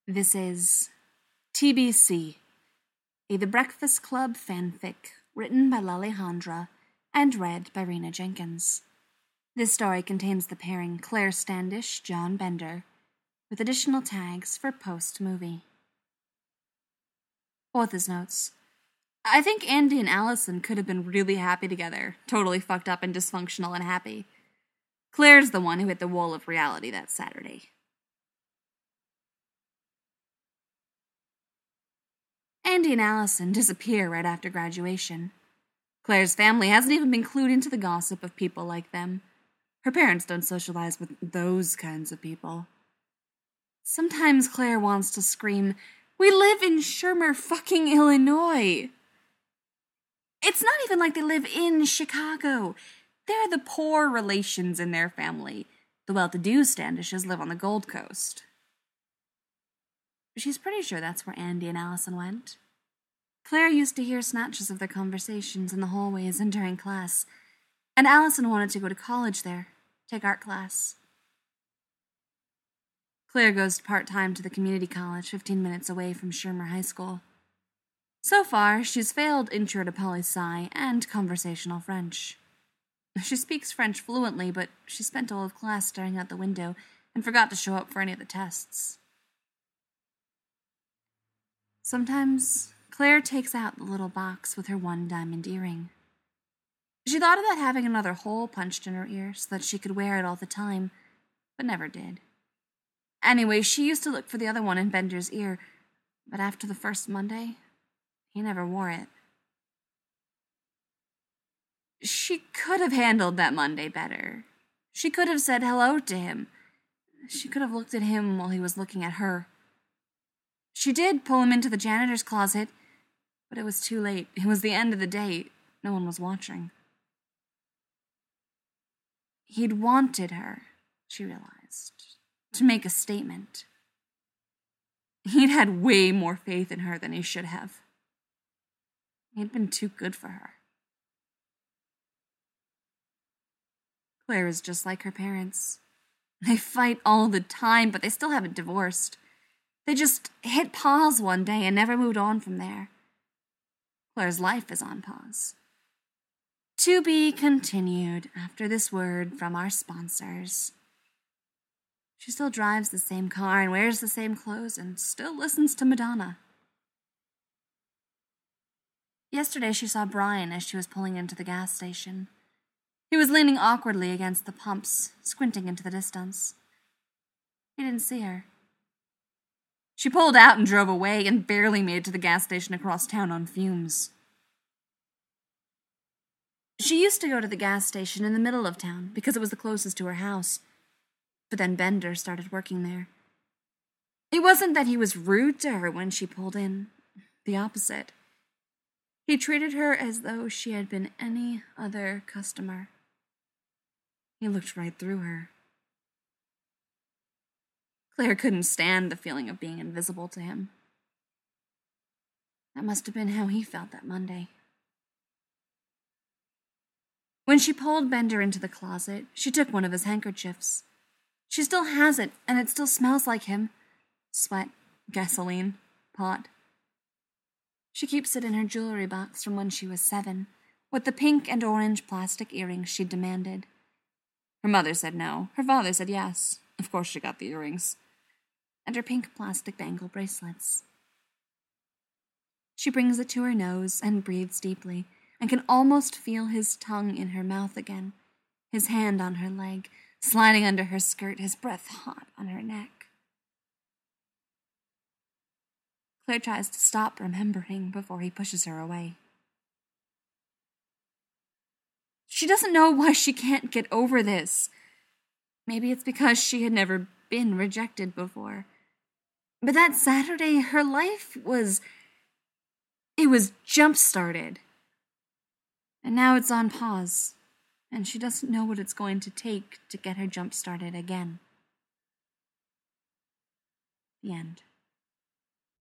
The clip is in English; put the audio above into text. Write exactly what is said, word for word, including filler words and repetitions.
This is T B C, a The Breakfast Club fanfic written by Lalejandra and read by Rena Jenkins. This story contains the pairing Claire Standish, John Bender, with additional tags for post-movie. Author's notes. I think Andy and Allison could have been really happy together, totally fucked up and dysfunctional and happy. Claire's the one who hit the wall of reality that Saturday. Andy and Allison disappear right after graduation. Claire's family hasn't even been clued into the gossip of people like them. Her parents don't socialize with those kinds of people. Sometimes Claire wants to scream, "We live in Shermer fucking Illinois!" It's not even like they live in Chicago. They're the poor relations in their family. The well-to-do Standishes live on the Gold Coast. She's pretty sure that's where Andy and Allison went. Claire used to hear snatches of their conversations in the hallways and during class, and Allison wanted to go to college there, take art class. Claire goes part-time to the community college fifteen minutes away from Shermer High School. So far, she's failed Intro to Poli-Sci and Conversational French. She speaks French fluently, but she spent all of class staring out the window and forgot to show up for any of the tests. Sometimes, Claire takes out the little box with her one diamond earring. She thought about having another hole punched in her ear so that she could wear it all the time, but never did. Anyway, she used to look for the other one in Bender's ear, but after the first Monday, he never wore it. She could have handled that Monday better. She could have said hello to him. She could have looked at him while he was looking at her. She did pull him into the janitor's closet, but it was too late. It was the end of the day. No one was watching. He'd wanted her, she realized, to make a statement. He'd had way more faith in her than he should have. He'd been too good for her. Claire is just like her parents. They fight all the time, but they still haven't divorced. They just hit pause one day and never moved on from there. Claire's life is on pause. To be continued after this word from our sponsors. She still drives the same car and wears the same clothes and still listens to Madonna. Yesterday she saw Brian as she was pulling into the gas station. He was leaning awkwardly against the pumps, squinting into the distance. He didn't see her. She pulled out and drove away and barely made it to the gas station across town on fumes. She used to go to the gas station in the middle of town because it was the closest to her house. But then Bender started working there. It wasn't that he was rude to her when she pulled in. The opposite. He treated her as though she had been any other customer. He looked right through her. Claire couldn't stand the feeling of being invisible to him. That must have been how he felt that Monday. When she pulled Bender into the closet, she took one of his handkerchiefs. She still has it, and it still smells like him. Sweat, gasoline, pot. She keeps it in her jewelry box from when she was seven, with the pink and orange plastic earrings she'd demanded. Her mother said no. Her father said yes. Of course she got the earrings. And her pink plastic bangle bracelets. She brings it to her nose and breathes deeply, and can almost feel his tongue in her mouth again, his hand on her leg, sliding under her skirt, his breath hot on her neck. Claire tries to stop remembering before he pushes her away. She doesn't know why she can't get over this. Maybe it's because she had never been rejected before. But that Saturday, her life was... It was jump-started. And now it's on pause, and she doesn't know what it's going to take to get her jump-started again. The end.